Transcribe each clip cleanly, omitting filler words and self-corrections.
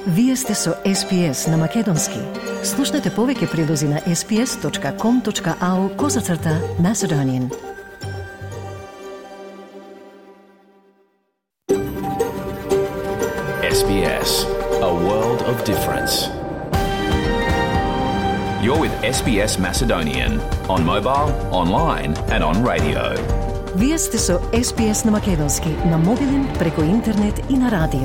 Вие сте со SPS на Македонски. Слушнете повеќе прилози на sps.com.au/Macedonian. SBS, a world of difference. You're with SBS Macedonian on mobile, online and on radio. Вие сте со SPS на Македонски на мобилен, преку интернет и на радио.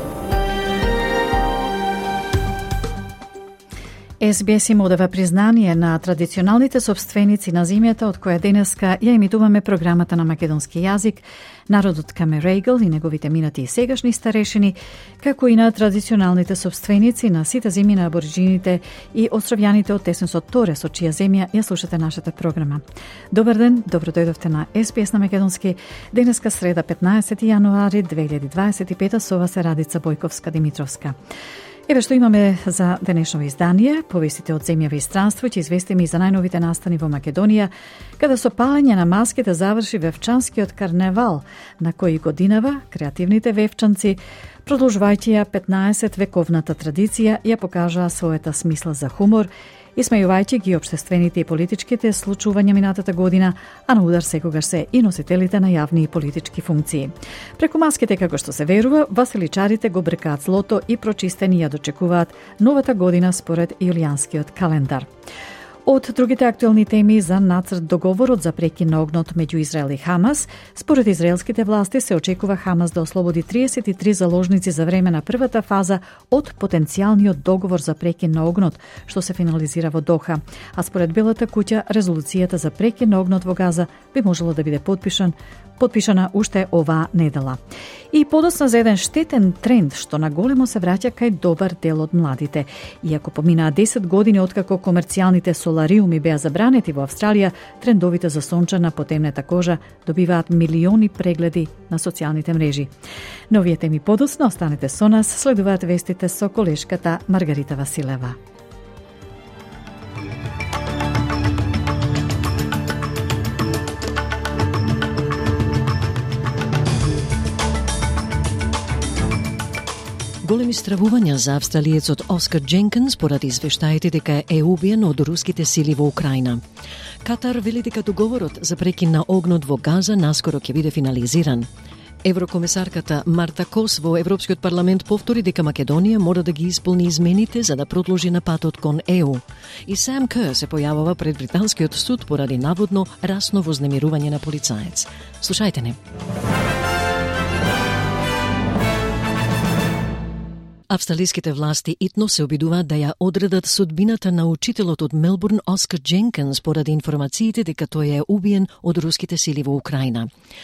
SBS им одава признание на традиционалните собственици на земјата од која денеска ја емитуваме програмата на македонски јазик, народот Камерегл и неговите минати и сегашни старешини, како и на традиционалните собственици на сите земји на абориджините и островјаните од Тесносот Торе, со чија земја ја слушате нашата програма. Добар ден, добро дојдовте на SBS на македонски. Денеска среда 15 јануари 2025, со вас е Радица Бојковска-Димитровска. Еве што имаме за денешно издание. Повестите од земјава и странство ќе известиме и за најновите настани во Македонија, каде со палење на маските заврши вевчанскиот карневал, на кој годинава креативните вевчанци, продолжувајќи ја 15 вековната традиција, ја покажаа својата смисла за хумор, исмејувајќи ги општествените и политичките случувања минатата година, а на удар секогаш се и носителите на јавни и политички функции. Преку маските, како што се верува, васеличарите го бркаат злото и прочистени ја дочекуваат новата година според јулијанскиот календар. Од другите актуелни теми за нацрт договорот за прекин на огнот меѓу Израел и Хамас, според израелските власти се очекува Хамас да ослободи 33 заложници за време на првата фаза од потенцијалниот договор за прекин на огнот, што се финализира во Доха. А според Белата куќа, резолуцијата за прекин на огнот во Газа би можело да биде подпишана уште оваа недела. И подоцна за еден штетен тренд што на големо се враќа кај добар дел од младите. Иако поминаа 10 години откако комерцијалните солариуми беа забранети во Австралија, трендовите за сончана потемнета кожа добиваат милиони прегледи на социјалните мрежи. Новите теми подоцна, останете со нас, следуваат вестите со колешката Маргарита Василева. Големи стравувања за австралиецот Оскар Дженкинс поради извештаите дека е убиен од руските сили во Украина. Катар вели дека договорот за прекин на огнот во Газа наскоро ќе биде финализиран. Еврокомисарката Марта Кос во Европскиот парламент повтори дека Македонија мора да ги исполни измените за да продолжи на патот кон ЕУ. И Сам Кер се појавува пред британскиот суд поради наводно расно вознемирување на полицаец. Слушајте не. Австралиските власти итно се обидуваат да ја одредат судбината на учителот од Мелбурн Оскар Дженкинс поради информациите дека тој е убиен од руските сили во Украина.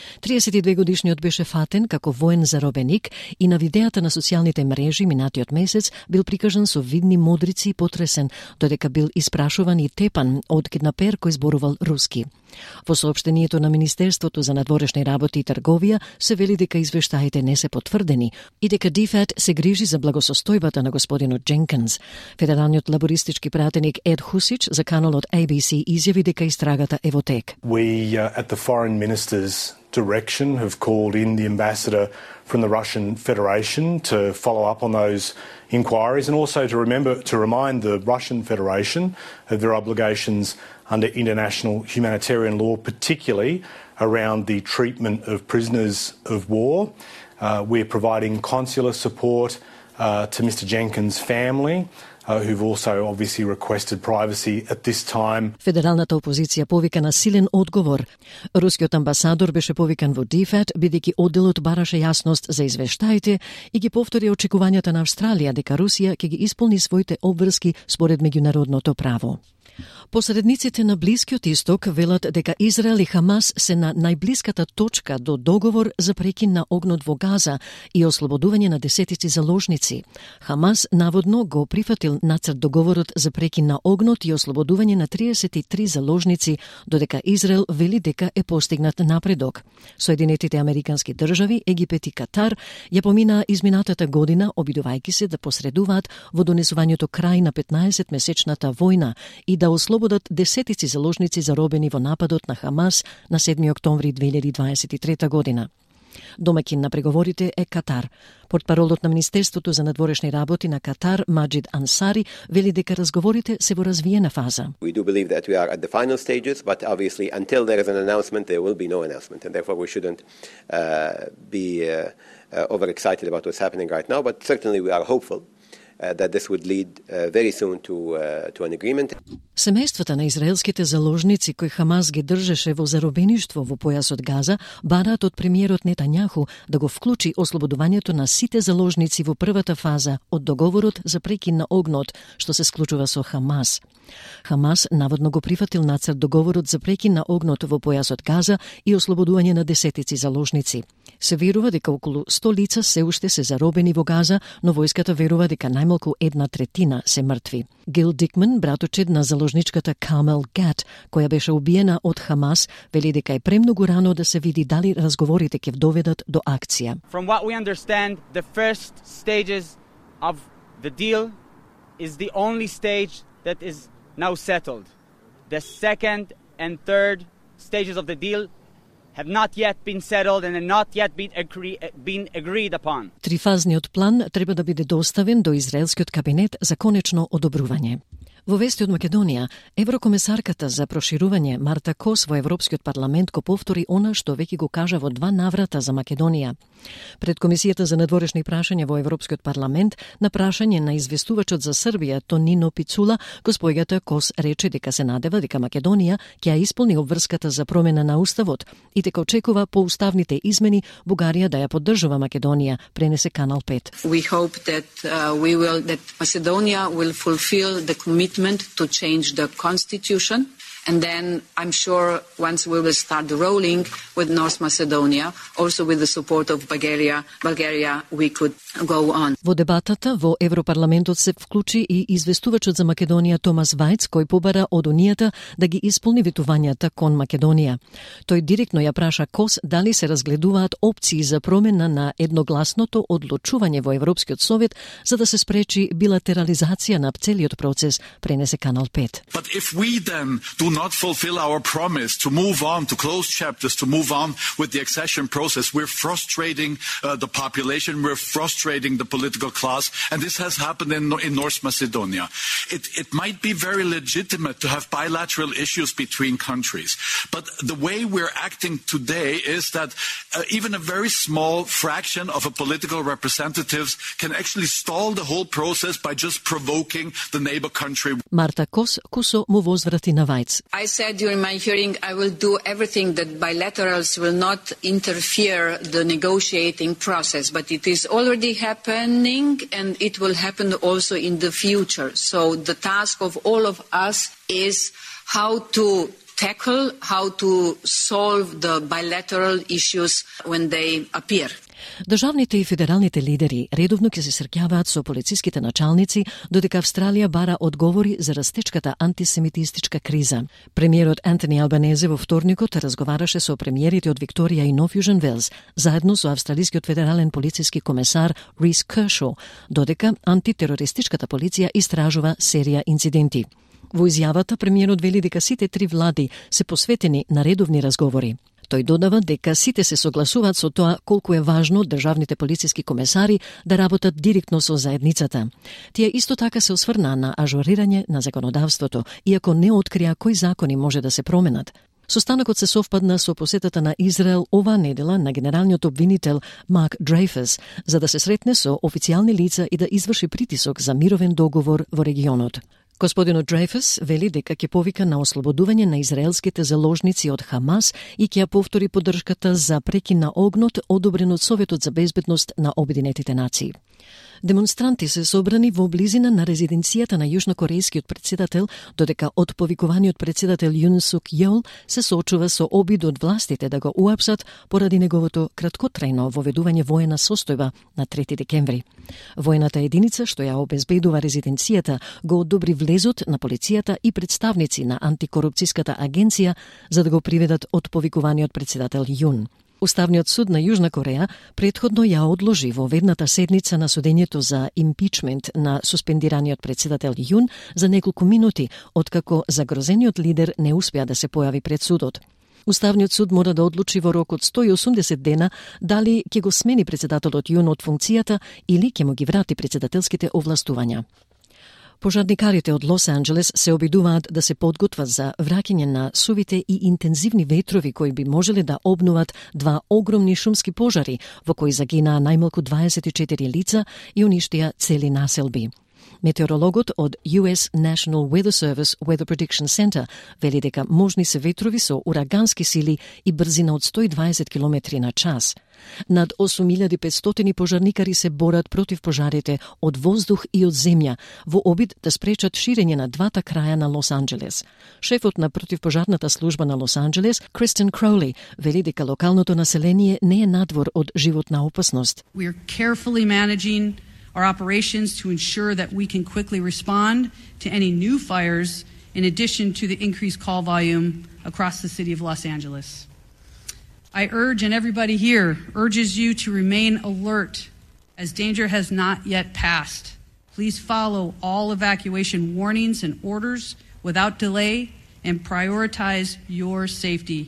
32 годишниот беше фатен како воен заробеник и на видеата на социјалните мрежи минатиот месец бил прикажан со видни модрици и потресен, додека бил испрашуван и тепан од киднапер кој зборувал руски. Во соопштението на Министерството за надворешни работи и трговија се вели дека извештаите не се потврдени и дека ДФАТ се грижи за благосостојбата на господинот Дженкинс. Федералниот лабористички пратеник Ед Хусич за каналот ABC изјави дека истрагата е во тек. We at the foreign minister's direction have called in the ambassador from the Russian Federation to follow up on those inquiries and also to remind the Russian Federation of their obligations under international humanitarian law, particularly around the treatment of prisoners of war. We're providing consular support to Mr. Jenkins' family, who've also obviously requested privacy at this time. Федералната опозиција повика на силен одговор. Рускиот амбасадор беше повикан во ДФАТ, бидејќи одделот бараше јасност за извештаите и ги повтори очекувањата на Австралија дека Русија ќе ги исполни своите обврски според меѓународното право. Посредниците на Блискиот исток велат дека Израел и Хамас се на најблиската точка до договор за прекин на огнот во Газа и ослободување на десетици заложници. Хамас наводно го прифатил нацрт договорот за прекин на огнот и ослободување на 33 заложници, додека Израел вели дека е постигнат напредок. Соединетите американски држави, Египет и Катар ја поминаа изминатата година обидувајќи се да посредуваат во донесувањето крај на 15-месечната војна и да ослободат десетици заложници заробени во нападот на Хамас на 7 октомври 2023 година. Домаќин на преговорите е Катар. Портпаролот на Министерството за надворешни работи на Катар, Маджид Ансари, вели дека разговорите се во развиена фаза. We do believe that we are at the final stages, but obviously until there is an announcement, there will be no announcement, and therefore we shouldn't be overexcited about what's happening right now, but certainly we are hopeful that this would lead very soon to an agreement. Семејствата на израелските заложници кои Хамас ги држеше во заробеништво во појасот Газа бараат од премиерот Нетањаху да го вклучи ослободувањето на сите заложници во првата фаза од договорот за прекин на огнот што се склучува со Хамас. Хамас наводно го прифатил нацрт договорот за прекин на огнот во појасот Газа и ослободување на десетици заложници. Се верува дека околу 100 лица се уште се заробени во Газа, но војската верува дека најмалку 1/3 се мртви. Гил Дикман, браточед на заложничката Камел Гат, која беше убиена од Хамас, вели дека е премногу рано да се види дали разговорите ќе доведат до акција. From what we understand, the first stages of the deal is the only stage that is now settled. The second and third stages of the deal have not yet been settled and have not yet been agreed upon. Трифазниот план треба да биде доставен до израелскиот кабинет за конечно одобрување. Во вести од Македонија, еврокомесарката за проширување Марта Кос во Европскиот парламент го повтори она што веќе го кажа во 2 наврата за Македонија. Пред Комисијата за надворешни прашања во Европскиот парламент на прашање на известувачот за Србија Тонино Пицула, госпоѓата Кос рече дека се надева дека Македонија ќе ја исполни обврската за промена на уставот и дека очекува по уставните измени Бугарија да ја поддржува Македонија, пренесе Канал 5. We hope that that Macedonia will fulfill the commitment to change the constitution, and then I'm sure once we will start rolling with North Macedonia, also with the support of Bulgaria, we could go on. Во дебатата во Европарламентот се вклучи и известувачот за Македонија Томас Вајц, кој побара од Унијата да ги исполни ветувањата кон Македонија. Тој директно ја праша Кос дали се разгледуваат опции за промена на едногласното одлучување во Европскиот совет за да се спречи билатерализација на целиот процес, пренесе Канал 5. But if we then do not fulfill our promise to move on, to close chapters, to move on with the accession process, we're frustrating the population, we're frustrating the political class, and this has happened in North Macedonia. It might be very legitimate to have bilateral issues between countries, but the way we're acting today is that even a very small fraction of a political representatives can actually stall the whole process by just provoking the neighbor country. Марта Кос кусо му возврати на Вајц. I said during my hearing I will do everything that bilaterals will not interfere the negotiating process, but it is already happening and it will happen also in the future. So the task of all of us is how to tackle, how to solve the bilateral issues when they appear. Државните и федералните лидери редовно ќе се среќаваат со полициските началници, додека Австралија бара одговори за растечката антисемитистичка криза. Премиерот Антони Албанезе во вторникот разговараше со премиерите од Викторија и Нов Јужен Велс, заедно со австралискиот федерален полициски комесар Рис Кершо, додека антитерористичката полиција истражува серија инциденти. Во изјавата премиерот вели дека сите 3 влади се посветени на редовни разговори. Тој додава дека сите се согласуваат со тоа колку е важно државните полициски комесари да работат директно со заедницата. Тие исто така се осврна на ажурирање на законодавството, иако не открија кои закони може да се променат. Состанокот се совпадна со посетата на Израел оваа недела на генералниот обвинител Марк Дрейфус, за да се сретне со официјални лица и да изврши притисок за мировен договор во регионот. Господинот Дрейфус вели дека ќе повика на ослободување на израелските заложници од Хамас и ќе ја повтори поддршката за прекин на огнот одобрен од Советот за безбедност на Обединетите нации. Демонстранти се собрани во близина на резиденцијата на јужнокорејскиот председател, додека отповикуваниот председател Јун Сук Јол се соочува со обид од властите да го уапсат поради неговото краткотрајно воведување воена состојба на 3 декември. Воената единица што ја обезбедува резиденцијата го одобри влезот на полицијата и представници на антикорупцијската агенција за да го приведат отповикуваниот председател Јун. Уставниот суд на Јужна Кореја претходно ја одложи во ведната седница на судењето за импичмент на суспендираниот председател Јун за неколку минути, откако загрозениот лидер не успеа да се појави пред судот. Уставниот суд мора да одлучи во рок од 180 дена дали ќе го смени председателот Юн од функцијата или ќе му ги врати председателските овластувања. Пожарникарите од Лос Анџелес се обидуваат да се подготват за враќање на сувите и интензивни ветрови кои би можеле да обнуват два огромни шумски пожари во кои загинаа најмалку 24 лица и уништија цели населби. Метеорологот од US National Weather Service Weather Prediction Center вели дека можни се ветрови со урагански сили и брзина од 120 км на час. Над 8500 пожарникари се борат против пожарите од воздух и од земја во обид да спречат ширење на двата краја на Лос Анџелес. Шефот на противпожарната служба на Лос Анџелес, Кристен Кроули, вели дека локалното население не е надвор од животна опасност. We are carefully managing our operations to ensure that we can quickly respond to any new fires in addition to the increased call volume across the city of Los Angeles. I urge, and everybody here urges you to remain alert as danger has not yet passed. Please follow all evacuation warnings and orders without delay and prioritize your safety.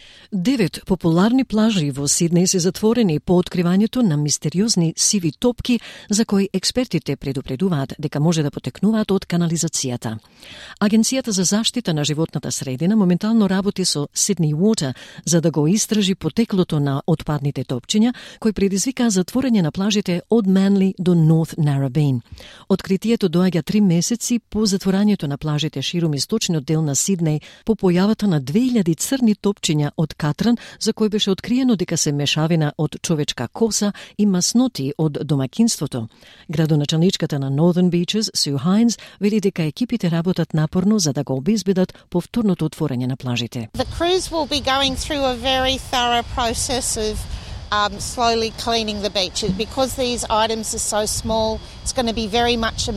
9 популарни плажи во Сиднеј се затворени по откривањето на мистериозни сиви топки за кои експертите предупредуваат дека може да потекнуваат од канализацијата. Агенцијата за заштита на животната средина моментално работи со Sydney Water за да го истражи потеклото на отпадните топчиња кои предизвикаа затворање на плажите од Манли до North Narrabeen. Откритието доаѓа 3 месеци по затворањето на плажите ширум источниот дел на Сиднеј по појавата на 2000 црни топчиња од катран за кој беше откриено дека се мешавина од човечка коса и масноти од домаќинството. Градоначалничката на Northern Beaches, Sue Hines, вели дека екипите работат напорно за да го обезбедат повторното отворање на плажите. The crews will be going through a very thorough process of slowly cleaning the beaches because these items are so small. It's going to be very much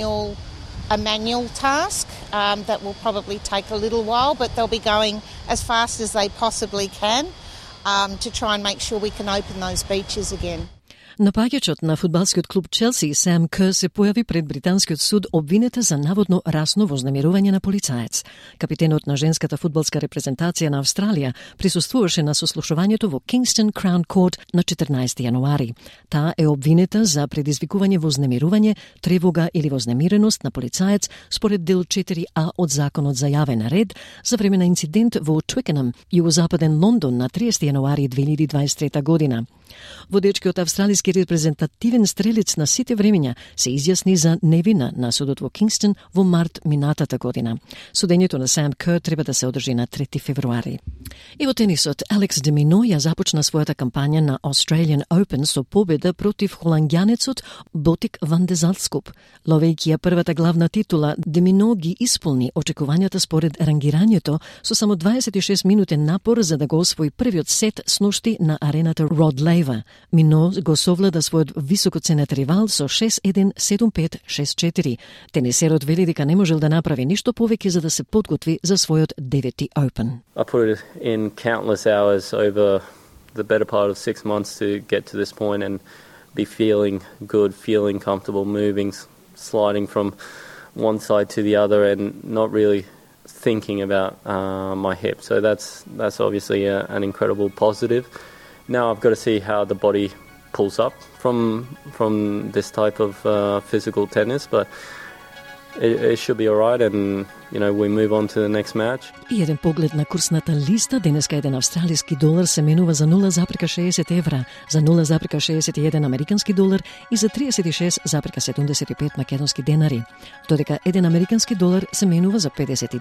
a manual task that will probably take a little while, but they'll be going as fast as they possibly can to try and make sure we can open those beaches again. Напаѓачот на фудбалскиот клуб Челси, Сам Кер, се појави пред британскиот суд обвинета за наводно расно вознемирување на полицаец. Капитенот на женската фудбалска репрезентација на Австралија присуствуваше на сослушувањето во Kingston Crown Court на 14 јануари. Таа е обвинета за предизвикување вознемирување, тревога или вознемиреност на полицаец според дел 4А од Законот за јавен ред за време на инцидент во Twickenham, југозападен Лондон на 30 јануари 2023 година. Водечкиот австралиски репрезентативен стрелец на сите времења се изјасни за невина на судот во Кингстон во март минатата година. Судењето на Сам Кер треба да се одржи на 3 февруари. И во тенисот, Алекс де Мино ја започна својата кампања на Australian Open со победа против холанѓанецот Ботик ван де Залскуп. Ловејќи ја првата главна титула, де Мино ги исполни очекувањата според рангирањето со само 26 минутен напор за да го освои првиот сет сношти на арената Род Лейва. Мино го совлада својот високоценет ривал со 6-1, 7-5, 6-4. Тенисерот вели дека не можел да направи ништо повеќе за да се подготви за својот 9-ти Open. I put it in countless hours over the better part of 6 months to get to this point and be feeling good, feeling comfortable, moving, sliding from one side to the other and not really thinking about my hip. So that's obviously an incredible positive. Now I've got to see how the body pulls up from this type of physical tennis, but it should be all right, and we move on to the next match. И еден поглед на курсната листа, денеска еден австралиски долар се менува за 0,60 евра, за 0,61 американски долар и за 36,75 македонски денари, додека еден американски долар се менува за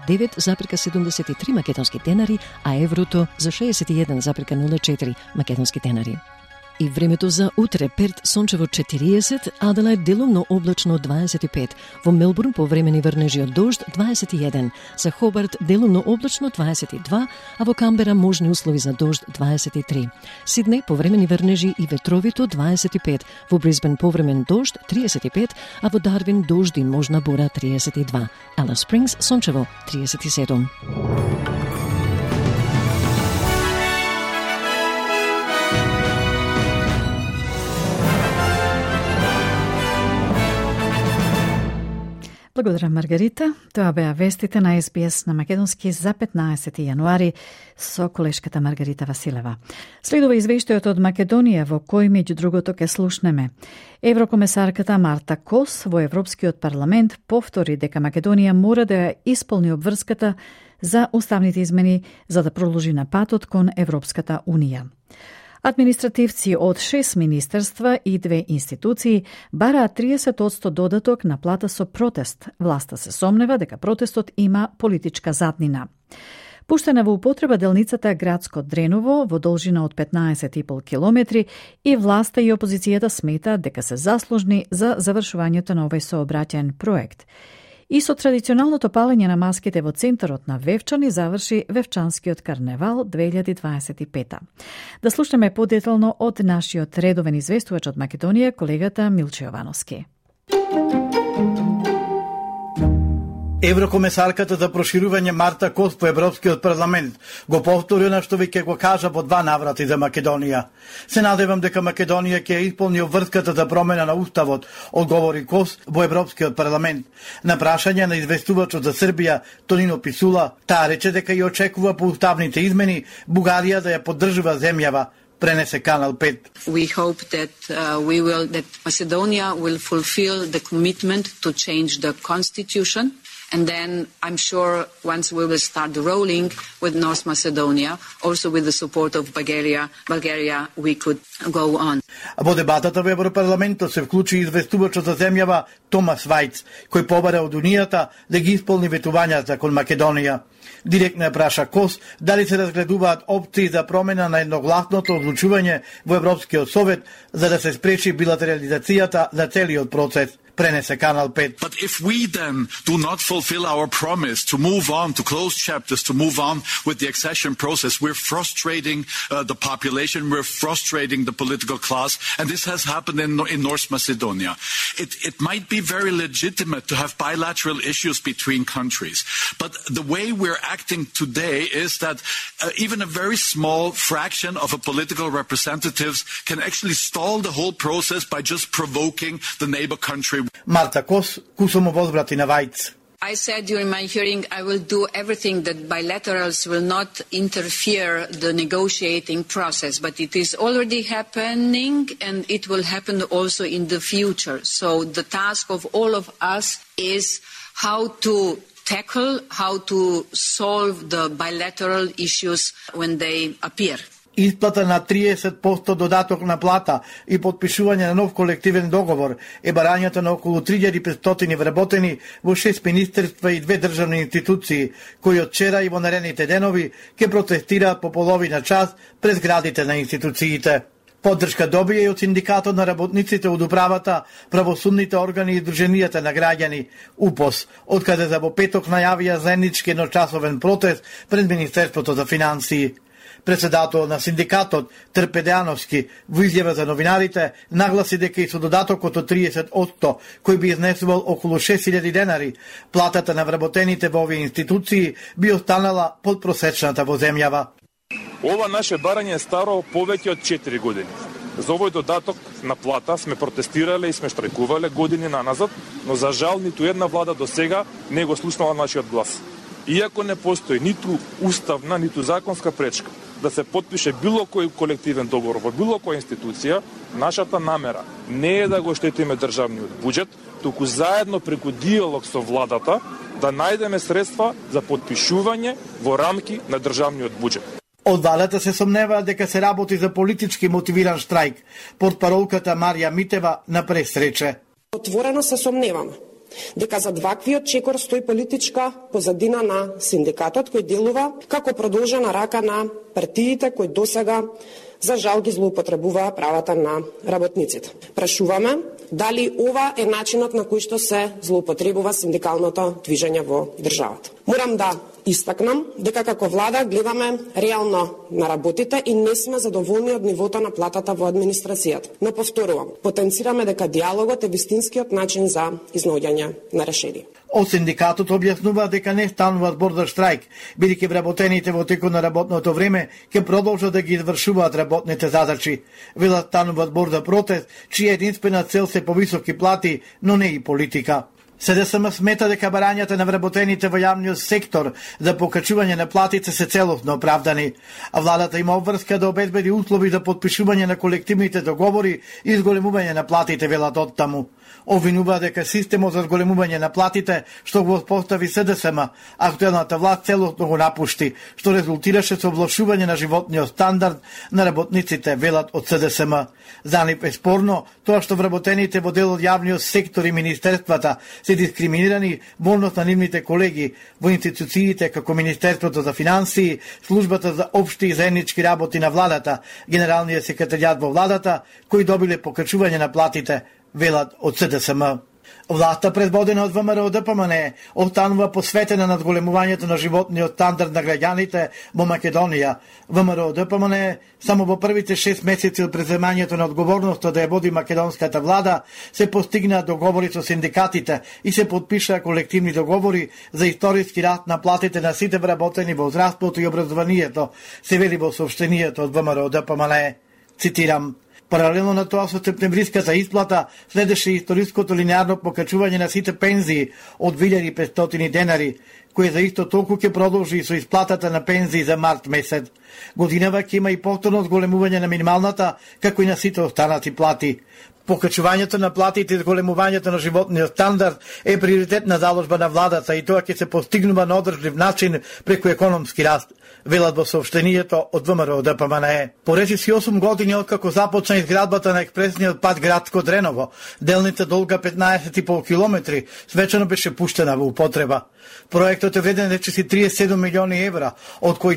59,73 македонски денари, а еврото за 61,04 македонски денари. И времето за утре: Перт сончево 40, Аделајд делумно облачно 25, во Мелбурн повремени врнежи од дожд 21, за Хобарт делумно облачно 22, а во Камбера можни услови за дожд 23. Сиднеј повремени врнежи и ветровито 25, во Брисбен повремен дожд 35, а во Дарвин дожд и можна бура 32. Алис Спрингс сончево 37. Благодарам, Маргарита. Тоа беа вестите на SBS на македонски за 15 јануари со колешката Маргарита Василева. Следува извештајот од Македонија во кој меѓу другото ке слушнеме. Еврокомесарката Марта Кос во Европскиот парламент повтори дека Македонија мора да ја исполни обврската за уставните измени за да продолжи на патот кон Европската Унија. Административци од 6 министерства и 2 институции бараат 30% додаток на плата со протест. Власта се сомнева дека протестот има политичка заднина. Пуштена во употреба делницата Градско Дреново во должина од 15,5 километри и власта и опозицијата сметаат дека се заслужни за завршувањето на овој сообраќаен проект. И со традиционалното палење на маските во центарот на Вевчани заврши Вевчанскиот карневал 2025. Да слушнеме подетално од нашиот редовен известувач од Македонија, колегата Милче Јовановски. Еврокомесарката за проширување Марта Кос по Европскиот парламент го повтори она што веќе го кажа во 2 наврати за Македонија. Се надевам дека Македонија ќе исполни обврската за промена на уставот, одговори Кос во Европскиот парламент. На прашање на известувачот за Србија Тонино Писула, таа рече дека ја очекува по уставните измени Бугарија да ја поддржува земјава, пренесе Канал 5. We hope that that Macedonia will fulfill the commitment to change the constitution. And then I'm sure once we will start rolling with North Macedonia, also with the support of Bulgaria, we could go on. Во дебатата во Европарламентот се вклучи известувачот за земјава Томас Вајц, кој побара од Унијата да ги исполни ветувањата кон Македонија. Директно ја праша Кос дали се разгледуваат опции за промена на едногласното одлучување во Европскиот совет за да се спречи билатерализацијата на целиот процес. Пренесе Канал 5. But if we then do not fulfill our promise to move on, to close chapters, to move on with the accession process, we're frustrating the population, we're frustrating the political class, and this has happened in North Macedonia. It might be very legitimate to have bilateral issues between countries, but the way we're acting today is that even a very small fraction of a political representatives can actually stall the whole process by just provoking the neighbor country. Марта Кос кусо му возврати на Вајц. I said during my hearing I will do everything that bilaterals will not interfere the negotiating process, but it is already happening and it will happen also in the future. So the task of all of us is how to tackle, how to solve the bilateral issues when they appear. Исплата на 30% додаток на плата и подпишување на нов колективен договор е барањето на околу 3500 вработени во 6 министерства и 2 државни институции, кои од вчера и во наредните денови ќе протестираат по половина час пред зградите на институциите. Поддршка добија и од синдикатот на работниците од управата, правосудните органи и Друженијата на граѓани, УПОС, откаде за во петок најавија заеднички едночасовен протест пред Министерството за финансии. Председател на синдикатот Трпедеановски во изјава за новинарите нагласи дека и со додатокот од 30% кој би изнесувал околу 6000 денари, платата на вработените во овие институции би останала подпросечната во земјава. Ова наше барање е старо повеќе од 4 години. За овој додаток на плата сме протестирале и сме штрajкувале години наназад, но за жал ниту една влада до сега не го слушнала нашиот глас. Иако не постои ниту уставна, ниту законска пречка да се потпише било кој колективен договор во било која институција, нашата намера не е да го штетиме државниот буџет, туку заедно преку диалог со владата да најдеме средства за потпишување во рамки на државниот буџет. Од владата се сомневаат дека се работи за политички мотивиран штрајк, портпаролката Марија Митева на пресрече. Отворено се сомневаме дека зад ваквиот чекор стои политичка позадина на синдикатот кој делува како продолжена рака на партиите кои досега за жал ги злоупотребуваа правата на работниците. Прашуваме дали ова е начинот на кој што се злоупотребува синдикалното движење во државата. Морам да истакнам дека како влада гледаме реално на работите и не сме задоволни од нивото на платата во администрацијата. Но повторувам, потенцираме дека диалогот е вистинскиот начин за изнаоѓање на решение. Од синдикатот објаснува дека не станува збор за штрајк, бидејќи вработените во текот на работното време ќе продолжат да ги извршуваат работните задачи. Велат станува збор за протест, чија единствена цел се повисоки плати, но не и политика. СДСМ смета дека барањата на вработените во јавниот сектор за покачување на платите се целосно оправдани, а владата има обврска да обезбеди услови за потпишување на колективните договори и зголемување на платите, велат оттаму. Обвинува дека системот за зголемување на платите, што го постави СДСМ, актуелната власт целосно го напушти, што резултираше со влошување на животниот стандард на работниците, велат од СДСМ. За нив е спорно тоа што вработените во дел од јавниот сектор и министерствата се дискриминирани во однос на нивните колеги во институциите како Министерството за финансии, Службата за општи и заеднички работи на владата, Генералниот секретаријат во владата, кои добиле покачување на платите, велат од СДСМ. Власта предводена од ВМРО ДПМН останува посветена на зголемувањето на животниот стандард на граѓаните во Македонија. ВМРО ДПМН само во првите 6 месеци од преземањето на одговорноста да ја води македонската влада се постигнаа договори со синдикатите и се потпишаа колективни договори за историски раст на платите на сите вработени во здравството и образованието, се вели во соопштението од ВМРО ДПМН. Цитирам: паралелно на тоа со септемвриската исплата следеше историското линеарно покачување на сите пензии од 2500 денари, кое за исто толку ќе продолжи и со исплатата на пензии за март месец. Годинава ќе има и повторно зголемување на минималната, како и на сите останати плати. Покачувањето на платите и зголемувањето на животниот стандард е приоритетна заложба на владата и тоа ќе се постигнува на одржлив начин преку економски раст, велат во соопштението од ВМРО ДПМН. Поречиси 8 години откако започна изградбата на експресниот пат Градско Дреново, делница долга 15,5 километри, свечено беше пуштена во употреба. Проектот е вреден речиси 37 милиони евра, од кои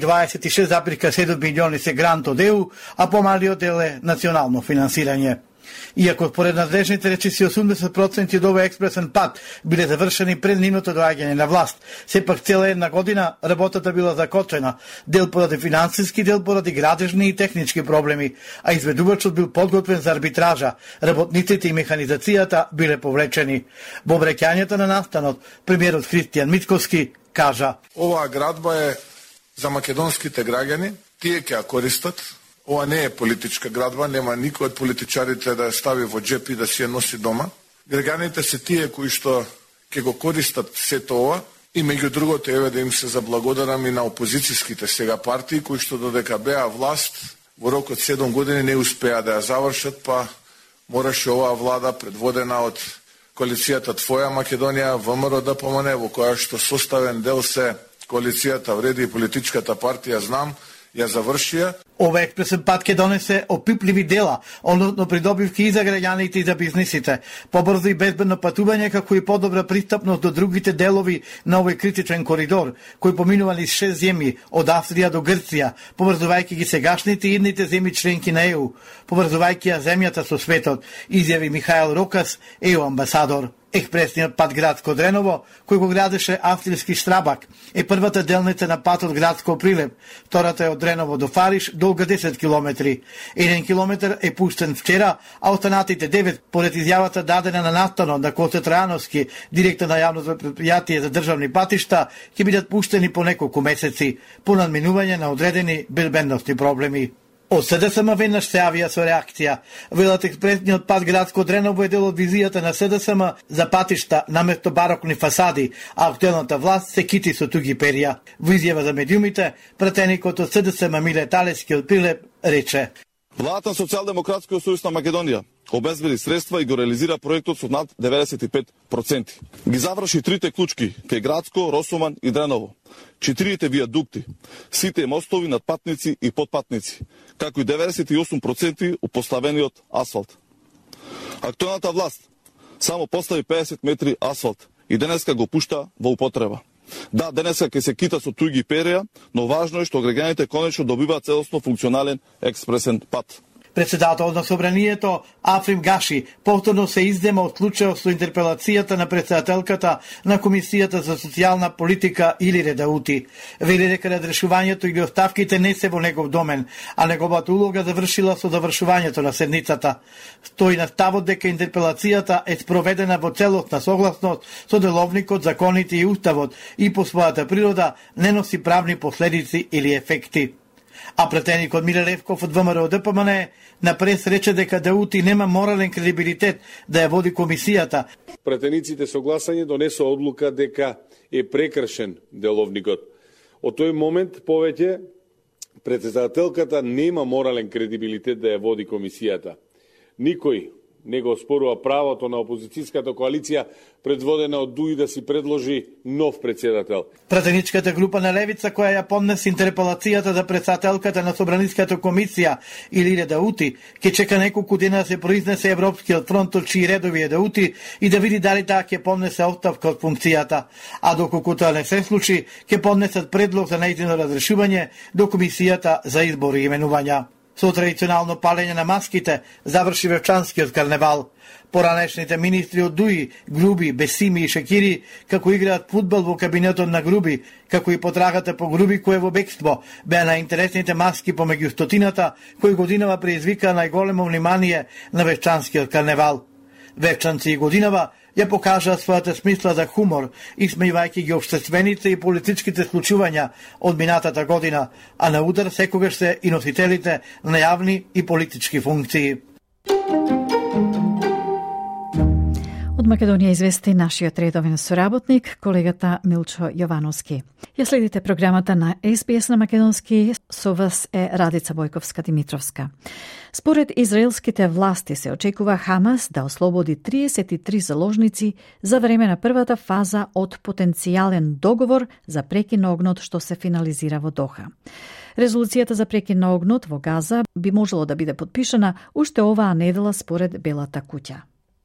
26,7 милиони се грант од ЕУ, а помалиот дел е национално финансирање. Иако според надлежните речиси 80% од овој експресен пат биле завршени пред нивното доаѓање на власт, сепак цела една година работата била закочена, дел поради финансиски, дел поради градежни и технички проблеми, а изведувачот бил подготвен за арбитража, работниците и механизацијата биле повлечени. Во обраќањето на настанот, премиерот Христијан Мицковски кажа: оваа градба е за македонските граѓани, тие ќе ја користат. Ова не е политичка градба, нема никој од политичарите да ја стави во джеп и да си ја носи дома. Граѓаните се тие кои што ќе го користат сето ова и меѓу другото еве да им се заблагодарам и на опозицијските сега партии кои што додека беа власт во рок од 7 години не успеа да ја завршат, па мораше оваа влада предводена од коалицијата Твоја Македонија, ВМРО ДПМН, во која што составен дел се коалицијата Вреди и политичката партија Знам, ја завршија. Ова експресен пат ќе донесе опипливи дела, односно придобивки и за граѓаните и за бизнисите, побрзо и безбедно патување, како и подобра пристапност до другите делови на овој критичен коридор, кој поминува низ 6 земји, од Австрија до Грција, поврзувајќи ги сегашните и идните земји членки на ЕУ, поврзувајќи ја земјата со светот, изјави Михаел Рокас, ЕУ амбасадор. Експресниот пат Градско Дреново, кој го градеше австрийски Штрабак, е првата делница на патот Градско Прилеп, втората е од Дреново до Фариш, долга 10 километри. 1 километар е пуштен вчера, а останатите 9, поред изјавата дадена на настанот на Косе Трајановски, директор на јавното предпријатие за државни патишта, ќе бидат пуштени по неколку месеци, по надминување на одредени безбедностни проблеми. Од СДСМ веднаш се јавија со реакција. Велат експресниот пат Градско Дреново е дел од визијата на СДСМ за патишта наместо барокни фасади, а актуелната власт се кити со туги перија. Во изјава за медиумите, пратеникот од СДСМ Миле Талески од Прилеп рече: Владата на Социјалдемократскиот сојуз на Македонија обезбеди средства и го реализира проектот со над 95%. Ги заврши 3 клучки кај Градско, Росоман и Дреново, 4 виадукти, сите мостови над патници и подпатници, како и 98% упоставениот асфалт. Актуелната власт само постави 50 метри асфалт и денеска го пушта во употреба. Да, денеска ќе се кита со туги перија, но важно е што граѓаните конечно добиваат целосно функционален експресен пат. Председател на собранието Африм Гаши повторно се издема од случајот со интерпелацијата на председателката на Комисијата за социјална политика Или Редаути. Вели дека разрешувањето или оставките не се во негов домен, а неговата улога завршила со завршувањето на седницата. Стои на ставот дека интерпелацијата е спроведена во целосна согласност со деловникот, законите и уставот и по својата природа не носи правни последици или ефекти. А претеникот Миле Левков од ВМРО ДПМН на прес рече дека Даути нема морален кредибилитет да ја води комисијата. Претениците со гласање донесоа одлука дека е прекршен деловникот. Од тој момент повеќе председателката нема морален кредибилитет да ја води комисијата. Никој не го оспорува правото на опозицијската коалиција предводена од ДУИ да си предложи нов председател. Пратеничката група на Левица која ја поднесе интерпелацијата за председателката на Собраниската комисија Илире Даути, ќе чека неколку дена да се произнесе Европскиот фронт од чии редови е Даути и да види дали таа ќе поднесе оставка од функцијата. А доколку тоа не се случи, ќе поднесат предлог за нејзино разрешување до комисијата за избори и именувања. Со традиционално палење на маските заврши Вевчанскиот карневал. Поранешните министри од ДУИ, Груби, Бесими и Шекири, како играат фудбал во кабинетот на Груби, како и потрагата по Груби кој во бегство, беа на интересните маски помеѓу стотината, кои годинава предизвикаа најголемо внимание на Вевчанскиот карневал. Вевчанци и годинава ја покажаа својата смисла за хумор, исмејувајќи ги општествените и политичките случувања од минатата година, а на удар секогаш се и носителите на јавни и политички функции. Од Македонија извести нашиот редовен соработник, колегата Милчо Јовановски. Ја следите програмата на SBS на македонски, со вас е Радица Бојковска-Димитровска. Според израелските власти се очекува Хамас да ослободи 33 заложници за време на првата фаза од потенцијален договор за прекин на огнот што се финализира во Доха. Резолуцијата за прекин на огнот во Газа би можело да биде подпишана уште оваа недела според Белата куќа.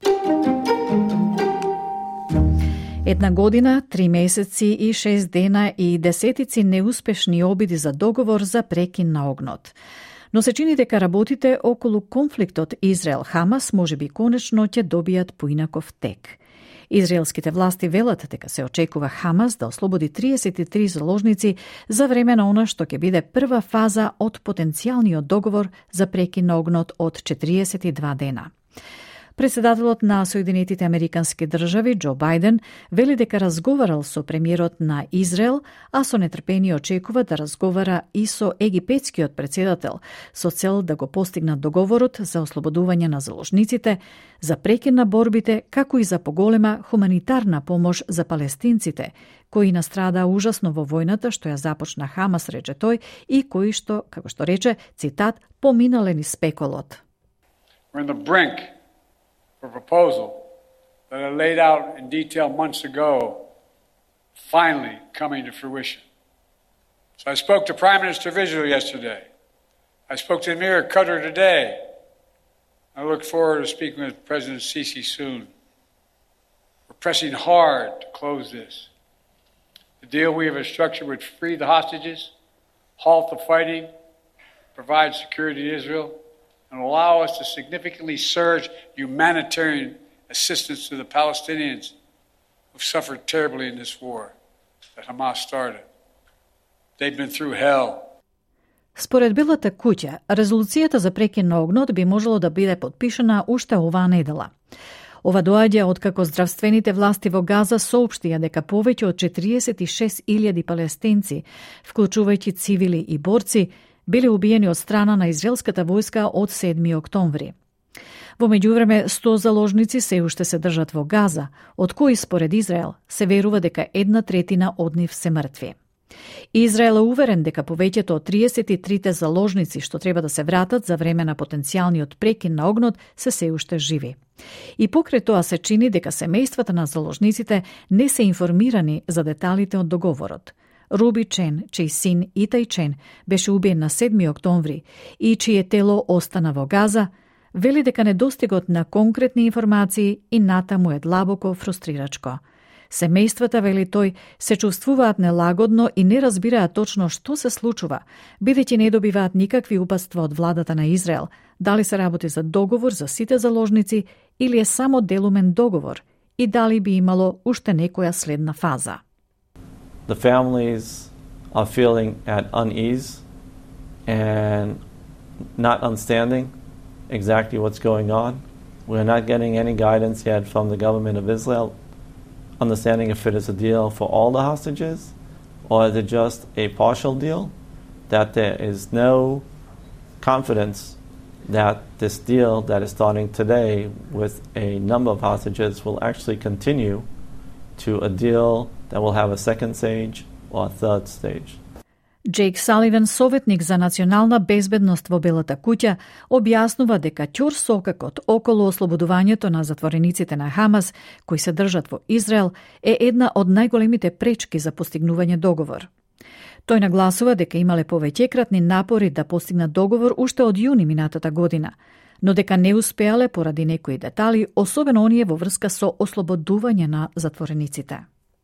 Една година, 3 месеци и 6 дена и десетици неуспешни обиди за договор за прекин на огнот. Но се чини дека работите околу конфликтот Израел-Хамас можеби конечно ќе добијат поинаков тек. Израелските власти велат дека се очекува Хамас да ослободи 33 заложници за време на она што ќе биде прва фаза од потенцијалниот договор за прекин на огнот од 42 дена. Председателот на Соединетите Американски држави Џо Бајден вели дека разговарал со премиерот на Израел, а со нетрпение очекува да разговара и со египетскиот председател со цел да го постигнат договорот за ослободување на заложниците, за прекин на борбите, како и за поголема хуманитарна помош за палестинците, кои настрадаа ужасно во војната што ја започна Хамас, рече тој, и кои што, како што рече, цитат, поминале низ пеколот. We're on the brink of a proposal that I laid out in detail months ago, finally coming to fruition. So I spoke to Prime Minister of Israel yesterday. I spoke to Amir of Qatar today. I look forward to speaking with President Sisi soon. We're pressing hard to close this. The deal we have structured would free the hostages, halt the fighting, provide security to Israel, and allow us to significantly surge humanitarian assistance to the Palestinians who've suffered terribly in this war that Hamas started. They've been through hell. Според Белата куќа, резолуцијата за прекин на огнот би можело да биде подпишана уште оваа недела. Ова доаѓа откако здравствените власти во Газа соопштија дека повеќе од 46.000 палестинци, вклучувајќи цивили и борци, биле убиени од страна на израелската војска од 7 октомври. Во меѓувреме, 100 заложници се уште се држат во Газа, од кои според Израел се верува дека 1/3 од нив се мртви. Израел е уверен дека повеќето од 33 заложници што треба да се вратат за време на потенцијалниот прекин на огнот се уште живи. И покрај тоа се чини дека семејствата на заложниците не се информирани за деталите од договорот. Руби Чен, чиј син Итай Чен беше убиен на 7 октомври и чие тело остана во Газа, вели дека недостигот на конкретни информации и натаму е длабоко фрустрирачко. Семејствата, вели тој, се чувствуваат нелагодно и не разбираат точно што се случува, бидејќи не добиваат никакви упатства од владата на Израел, дали се работи за договор за сите заложници или е само делумен договор и дали би имало уште некоја следна фаза. The families are feeling at unease and not understanding exactly what's going on. We're not getting any guidance yet from the government of Israel, understanding if it is a deal for all the hostages or is it just a partial deal. that there is no confidence that this deal that is starting today with a number of hostages will actually continue to a deal that will have a second stage or a third stage. Джейк Саливан, советник за национална безбедност во Белата куќа, објаснува дека ќур сокакот околу ослободувањето на затворениците на Хамас, кои се држат во Израел, е една од најголемите пречки за постигнување договор. Тој нагласува дека имале повеќекратни напори да постигнат договор уште од јуни минатата година, но дека не успеале поради некои детали, особено оние во врска со ослободување на затворениците.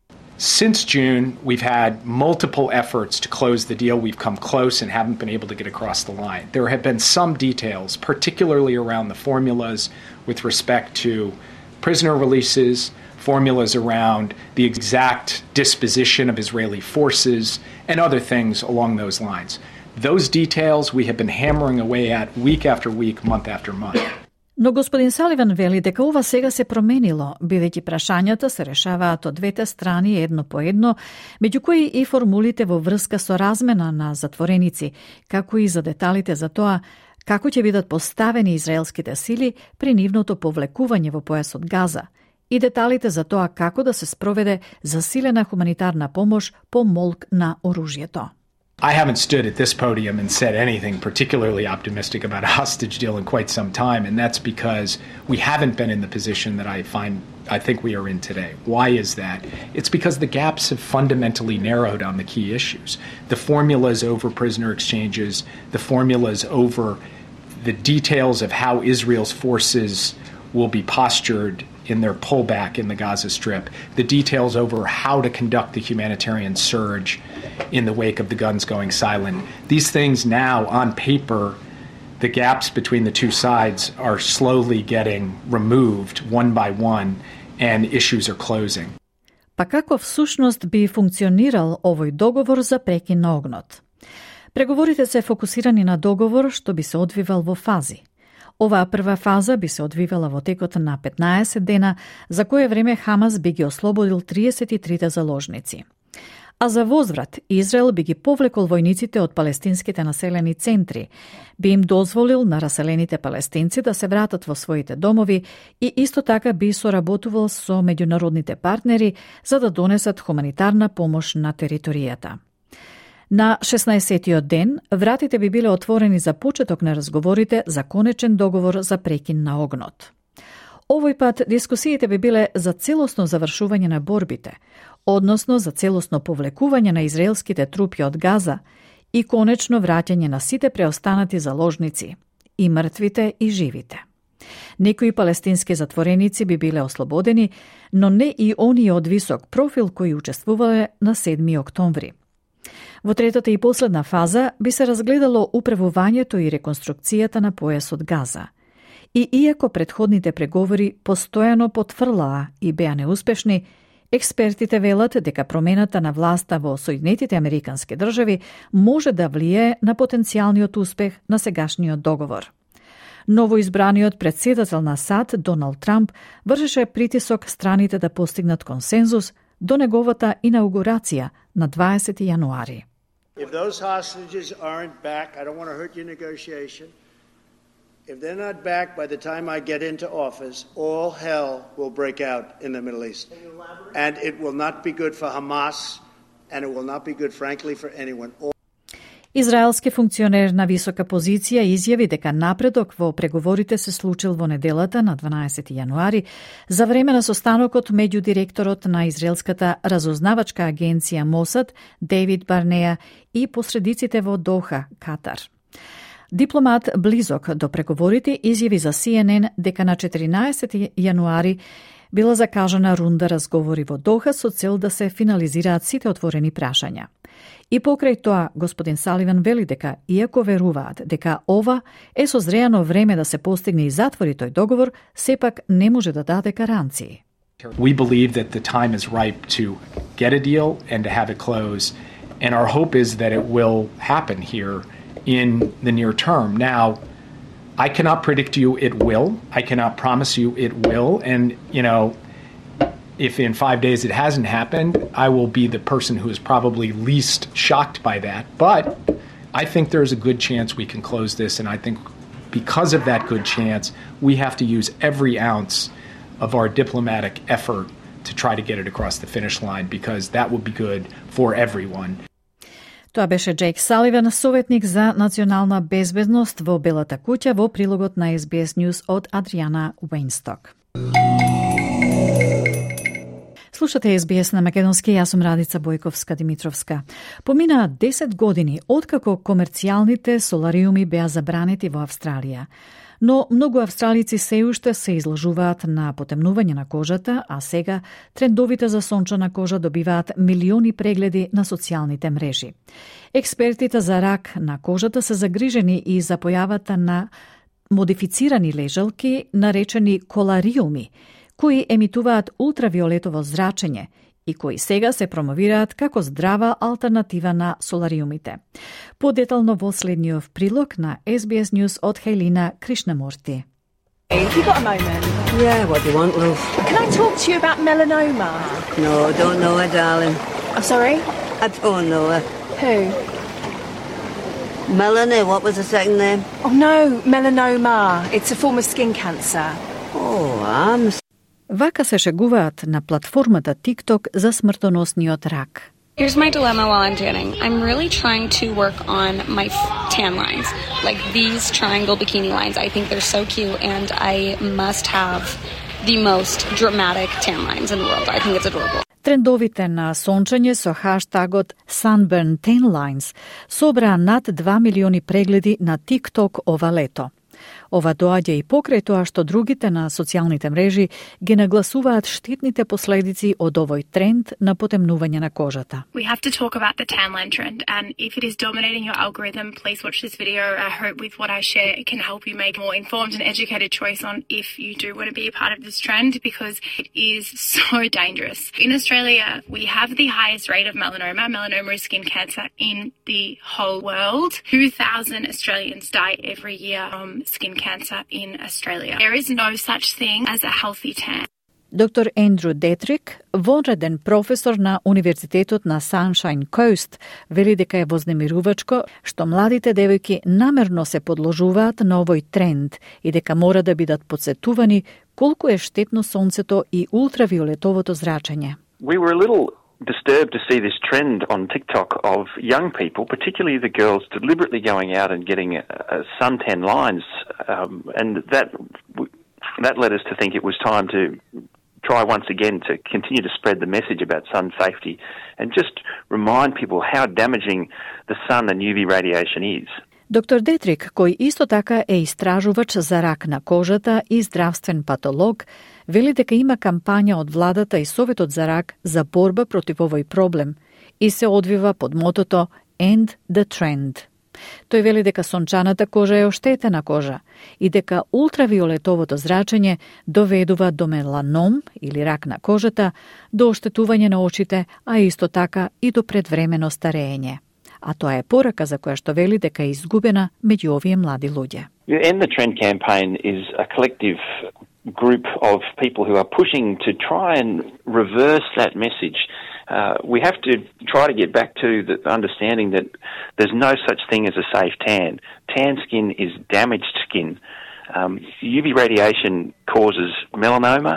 Since June, we've had multiple efforts to close the deal. We've come close and haven't been able to get across the line. There have been some details, particularly around the formulas with respect to prisoner releases, formulas around the exact disposition of Israeli forces, and other things along those lines. Those details we have been hammering away at week after week, month after month. Но господин Саливан вели дека ова сега се променило, бидејќи прашањата се решаваат од двете страни едно по едно, меѓу кои и формулите во врска со размена на затвореници, како и за деталите за тоа како ќе бидат поставени израелските сили при нивното повлекување во појасот Газа и деталите за тоа како да се спроведе засилена хуманитарна помош по молк на оружјето. I haven't stood at this podium and said anything particularly optimistic about a hostage deal in quite some time, and that's because we haven't been in the position that I think we are in today. Why is that? It's because the gaps have fundamentally narrowed on the key issues. The formulas over prisoner exchanges, the formulas over the details of how Israel's forces will be postured in their pullback in the Gaza Strip, the details over how to conduct the humanitarian surge in the wake of the guns going silent. These things now, on paper, the gaps between the two sides are slowly getting removed one by one, and issues are closing. Па како всушност би функционирал овој договор за прекин на огнот? Преговорите се фокусирани на договор што би се одвивал во фази. Оваа прва фаза би се одвивала во текот на 15 дена, за кое време Хамас би ги ослободил 33 заложници. А за возврат, Израел би ги повлекол војниците од палестинските населени центри, би им дозволил на раселените палестинци да се вратат во своите домови и исто така би соработувал со меѓународните партнери за да донесат хуманитарна помош на територијата. На 16-тиот ден, вратите би биле отворени за почеток на разговорите за конечен договор за прекин на огнот. Овој пат дискусиите би биле за целосно завршување на борбите, односно за целосно повлекување на израелските трупи од Газа и конечно враќање на сите преостанати заложници, и мртвите и живите. Некои палестински затвореници би биле ослободени, но не и оние од висок профил кои учествувале на 7 октомври. Во третата и последна фаза би се разгледало управувањето и реконструкцијата на појасот Газа. И иако предходните преговори постојано потврлаа и беа неуспешни, експертите велат дека промената на власта во Соединетите Американски држави може да влијае на потенцијалниот успех на сегашниот договор. Новоизбраниот председател на САД Доналд Трамп вршеше притисок страните да постигнат консензус до неговата инаугурација на 20 јануари. If those hostages aren't back, I don't want to hurt your negotiation. If they're not back by the time I get into office, all hell will break out in the Middle East. And it will not be good for Hamas, and it will not be good, frankly, for anyone. Израелски функционер на висока позиција изјави дека напредок во преговорите се случил во неделата на 12 јануари за време на состанокот меѓу директорот на израелската разузнавачка агенција Мосад Дейвид Барнеа и посредиците во Доха, Катар. Дипломат близок до преговорите изјави за CNN дека на 14 јануари била закажана рунда разговори во Доха со цел да се финализираат сите отворени прашања. И покрај тоа, господин Саливан вели дека, иако веруваат дека ова е созреано време да се постигне и затвори тој договор, сепак не може да даде гаранции. We believe that the time is ripe to get a deal and to have it close, and our hope is that it will happen here in the near term. Now, I cannot predict you it will. I cannot promise you it will, and, if in 5 days it hasn't happened, I will be the person who is probably least shocked by that. But I think there's a good chance we can close this, and I think because of that good chance, we have to use every ounce of our diplomatic effort to try to get it across the finish line, because that would be good for everyone. Тоа беше Джейк Саливан, советник за национална безбедност во Белата куќа, во прилогот на SBS News од Адријана Уейнсток. Слушате SBS на македонски, јас сум Радица Бојковска-Димитровска. Поминаа 10 години откако комерцијалните солариуми беа забранети во Австралија. Но многу австралици се уште се изложуваат на потемнување на кожата, а сега трендовите за сончена кожа добиваат милиони прегледи на социјалните мрежи. Експертите за рак на кожата се загрижени и за појавата на модифицирани лежалки, наречени колариуми, кои емитуваат ултравиолетово зрачење и кои сега се промовираат како здрава алтернатива на солариумите. Подетално во следниот прилог на SBS News од Хелина Кришнамурти. Have you got a moment? Yeah, what do you want, love? Can I talk to you about melanoma? No, I don't know her, darling. Oh, sorry? I don't know her. Who? Melanie, what was the second name? Oh, no, melanoma. It's a form of skin cancer. Oh, I'm... Вака се шегуваат на платформата TikTok за смртоносниот рак. Here's my dilemma while I'm tanning. I'm really trying to work on my tan lines, like these triangle bikini lines. I think they're so cute, and I must have the most dramatic tan lines in the world. I think it's adorable. Трендовите на сончење со хаштагот Sunburn Tan Lines собраа над 2 милиони прегледи на TikTok ова лето. Ова доаѓа и покрај тоа што другите на социјалните мрежи ги нагласуваат штетните последици од овој тренд на потемнување на кожата. We have to talk about the tan line trend, and if it is dominating your algorithm, please watch this video. I hope with what I share it can help you make a more informed and educated choice on if you do want to be a part of this trend, because it is so dangerous. In Australia, we have the highest rate of melanoma. Melanoma is skin cancer in the whole world. 2,000 Australians die every year from skin cancer in Australia. There is no such thing as a healthy tan. Доктор Ендрю Детрик, вонреден професор на Универзитетот на Sunshine Coast, вели дека е вознемирувачко што младите девојки намерно се подложуваат на овој тренд и дека мора да бидат подсетувани колку е штетно сонцето и ултравиолетовото зрачење. We were a little disturbed to see this trend on TikTok of young people, particularly the girls, deliberately going out and getting suntan lines, and that led us to think it was time to try once again to continue to spread the message about sun safety and just remind people how damaging the sun and UV radiation is. Доктор Детрик, кој исто така е истражувач за рак на кожата и здравствен патолог, вели дека има кампања од владата и Советот за рак за борба против овој проблем и се одвива под мотото End the Trend. Тој вели дека сончаната кожа е оштетена кожа и дека ултравиолетовото зрачење доведува до меланом или рак на кожата, до оштетување на очите, а исто така и до предвремено старење. А тоа е порака за која што вели дека е изгубена меѓу овие млади луѓе. End the Trend campaign is a collective group of people who are pushing to try and reverse that message. We have to try to get back to the understanding that there's no such thing as a safe tan. Tan skin is damaged skin. UV radiation causes melanoma,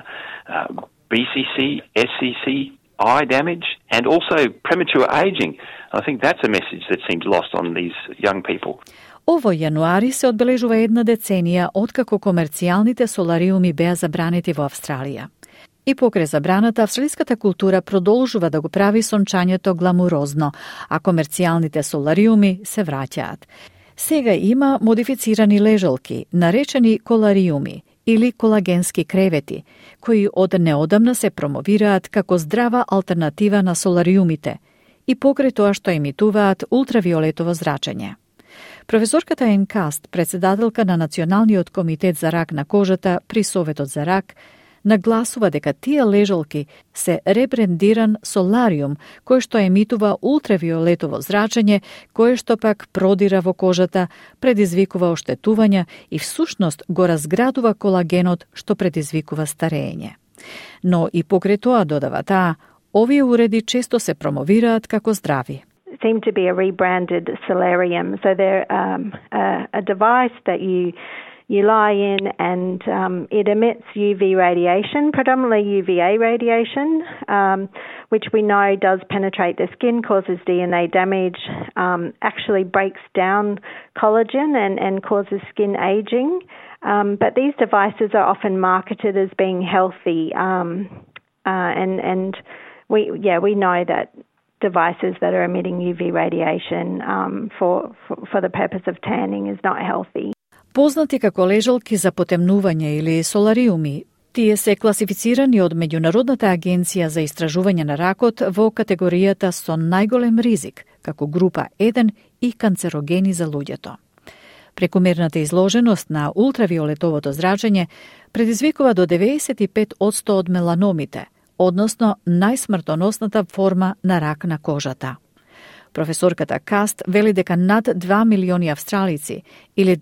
BCC, SCC, eye damage, and also premature aging. I think that's a message that seems lost on these young people. Овој јануари се одбележува една деценија откако комерцијалните солариуми беа забранети во Австралија. И покрај забраната, австралиската култура продолжува да го прави сончањето гламурозно, а комерцијалните солариуми се враќаат. Сега има модифицирани лежалки, наречени колариуми или колагенски кревети, кои од неодамна се промовираат како здрава алтернатива на солариумите и покрај тоа што емитуваат ултравиолетово зрачење. Професорката Ен Каст, председателка на Националниот комитет за рак на кожата при Советот за рак, нагласува дека тие лежалки се ребрендиран солариум, кој што емитува ултравиолетово зрачење, кое што пак продира во кожата, предизвикува оштетувања и всушност го разградува колагенот што предизвикува старење. Но и покрај тоа, додава таа, овие уреди често се промовираат како здрави. seem to be a rebranded solarium. So they're a device that you lie in, and it emits UV radiation, predominantly UVA radiation, which we know does penetrate the skin, causes DNA damage, actually breaks down collagen and causes skin aging. But these devices are often marketed as being healthy, and we know that devices that are emitting UV radiation for the purpose of tanning is not healthy. Познати како лежалки за потемнување или солариуми, тие се класифицирани од Меѓународната агенција за истражување на ракот во категоријата со најголем ризик, како група 1 и канцерогени за луѓето. Прекумерната изложеност на ултравиолетовото зрачење предизвикува до 95% од меланомите, односно најсмртоносната форма на рак на кожата. Професорката Каст вели дека над 2 милиони австралици, или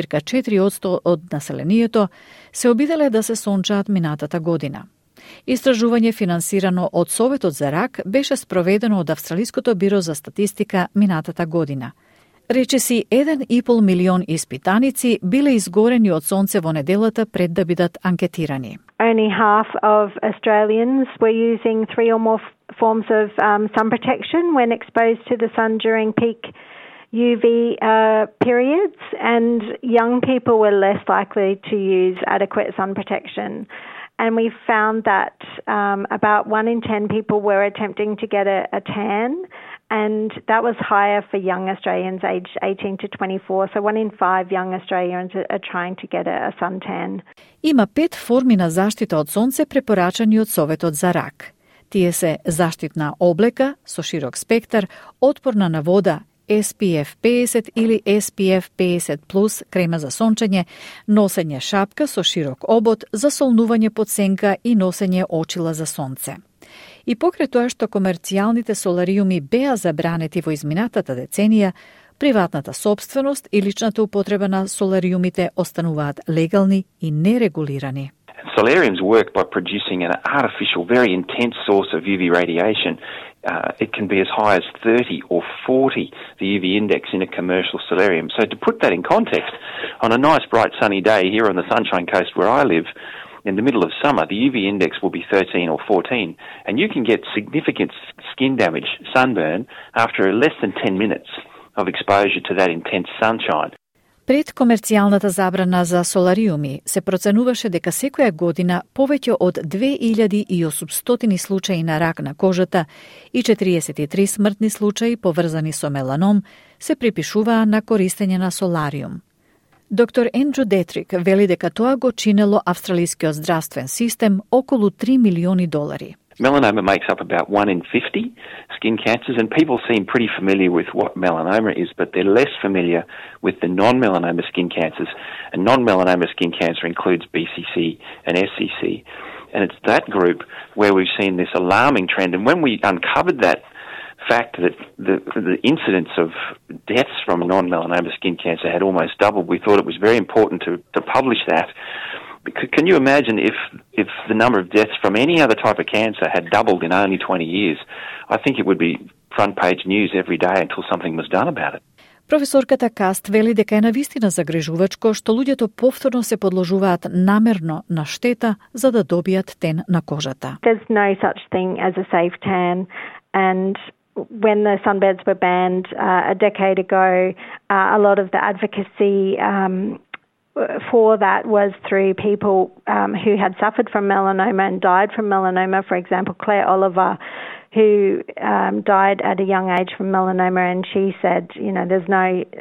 9,4% од населението, се обиделе да се сончаат минатата година. Истражување финансирано од Советот за рак беше спроведено од Австралиското биро за статистика минатата година. Речиси 1,5 милион испитаници биле изгорени од сонце во неделата пред да бидат анкетирани. Only half of Australians were using 3 or more forms of sun protection when exposed to the sun during peak UV periods, and young people were less likely to use adequate sun protection. And we found that about 1 in 10 people were attempting to get a tan, and that was higher for young Australians aged 18 to 24. So 1 in 5 young Australians are trying to get a suntan. Има 5 форми на заштита од сонце препорачани од Советот за рак. Тие се заштитна облека со широк спектар, отпорна на вода, SPF 50 или SPF 50+, крема за сончење, носење шапка со широк обод, засолнување под сенка и носење очила за сонце. И покрај тоа што комерцијалните солариуми беа забранети во изминатата деценија, приватната собственост и личната употреба на солариумите остануваат легални и нерегулирани. Solariums work by producing an artificial, very intense source of UV radiation. It can be as high as 30 or 40, the UV index in a commercial solarium. So to put that in context, on a nice, bright, sunny day here on the Sunshine Coast where I live, in the middle of summer, the UV index will be 13 or 14, and you can get significant skin damage, sunburn, after less than 10 minutes of exposure to that intense sunshine. Пред комерцијалната забрана за солариуми се проценуваше дека секоја година повеќе од 2800 случаи на рак на кожата и 43 смртни случаи поврзани со меланом се припишуваа на користење на солариум. Доктор Ендрю Детрик вели дека тоа го чинело австралискиот здравствен систем околу $3 милиони. Melanoma makes up about 1 in 50 skin cancers, and people seem pretty familiar with what melanoma is, but they're less familiar with the non-melanoma skin cancers. And non-melanoma skin cancer includes BCC and SCC. And it's that group where we've seen this alarming trend. And when we uncovered that fact that the incidence of deaths from non-melanoma skin cancer had almost doubled, we thought it was very important to publish that. Can you imagine if the number of deaths from any other type of cancer had doubled in only 20 years? I think it would be front page news every day until something was done about it. Професорката Каст вели дека е навистина загрижувачко што луѓето повторно се подложуваат намерно на штета за да добијат тен на кожата. There's no such thing as a safe tan, and when the sunbeds were banned a decade ago, a lot of the advocacy for that was through people who had suffered from melanoma and died from melanoma. For example, Claire Oliver, who died at a young age from melanoma, and she said, you know, there's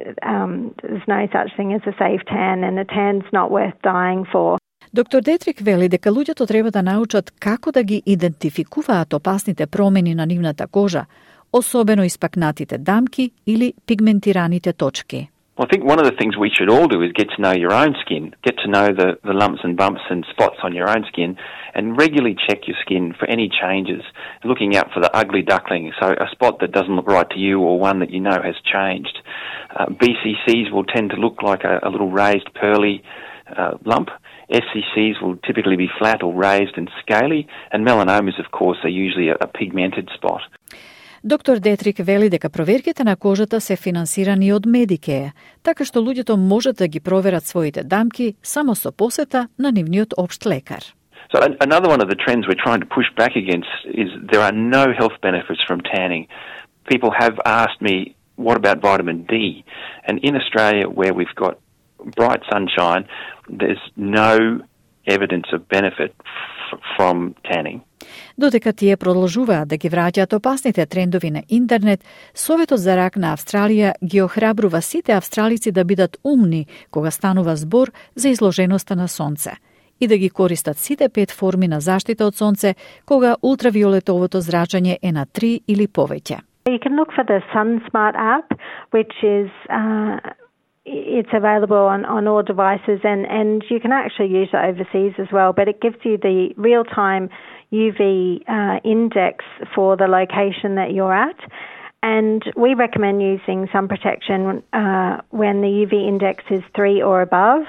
no such thing as a safe tan, and a tan's not worth dying for. Доктор Детрик вели дека луѓето треба да научат како да ги идентификуваат опасните промени на нивната кожа, особено испакнатите дамки или пигментираните точки. Well, I think one of the things we should all do is get to know your own skin, get to know the lumps and bumps and spots on your own skin, and regularly check your skin for any changes, looking out for the ugly duckling, so a spot that doesn't look right to you or one that you know has changed. BCCs will tend to look like a little raised pearly lump. SCCs will typically be flat or raised and scaly, and melanomas, of course, are usually a pigmented spot. Доктор Детрик вели дека проверките на кожата се финансирани од Medicare, така што луѓето можат да ги проверат своите дамки само со посета на нивниот општ лекар. So another one of the trends we're trying to push back against is there are no health benefits from tanning. People have asked me, what about vitamin D? And in Australia, where we've got bright sunshine, there's no evidence of benefit from tanning. Додека тие продолжуваат да ги враќаат опасните трендови на интернет, Советот за рак на Австралија ги охрабрува сите австралици да бидат умни кога станува збор за изложеноста на сонце и да ги користат сите 5 форми на заштита од сонце кога ултравиолетовото зрачење е на 3 или повеќе. You can look for the SunSmart app, which is it's available on all devices, and you can actually use it overseas as well, but it gives you the real-time UV index for the location that you're at, and we recommend using sun protection when the UV index is 3 or above.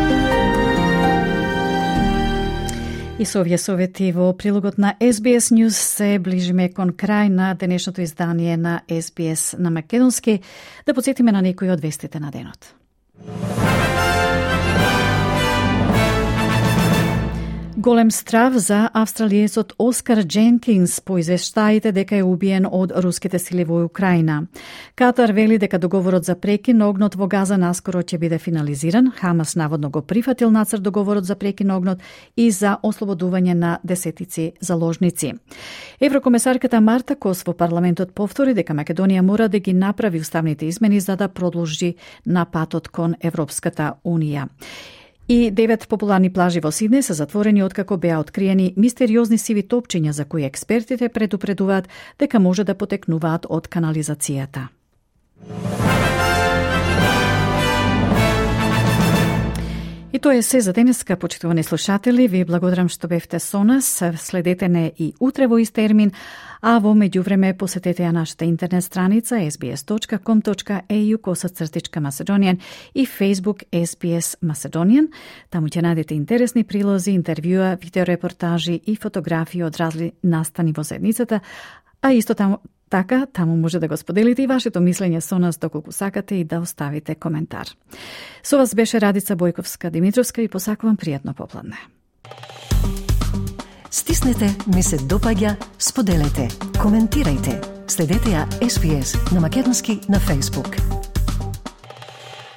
И со овие совети во прилогот на SBS News се ближиме кон крај на денешното издание на SBS на македонски. Да подсетиме на некои од вестите на денот. Голем страв за австралиецот Оскар Дженкинс по извештаите дека е убиен од руските сили во Украина. Катар вели дека договорот за прекин на огнот во Газа наскоро ќе биде финализиран. Хамас наводно го прифатил нацрт договорот за прекин на огнот и за ослободување на десетици заложници. Еврокомесарката Марта Кос во парламентот повтори дека Македонија мора да ги направи уставните измени за да продолжи на патот кон Европската Унија. И 9 популарни плажи во Сиднеј се затворени откако беа откриени мистериозни сиви топчиња за кои експертите предупредуваат дека може да потекнуваат од канализацијата. И тоа е се за денеска, почитувани слушатели. Ви благодарам што бевте со нас. Следете не и утре во ист термин, а во меѓувреме посетете ја нашата интернет страница sbs.com.au/Macedonian и Facebook SBS Macedonian. Таму ќе најдете интересни прилози, интервјуа, видеорепортажи и фотографии од разни настани во заедницата, а исто таму може да го споделите и вашето мислење со нас доколку сакате и да оставите коментар. Со вас беше Радица Бојковска-Димитровска и посакувам пријатно попладне. Стиснете, ми се допаѓа, споделете, коментирајте. Следете ја SBS на македонски на Facebook.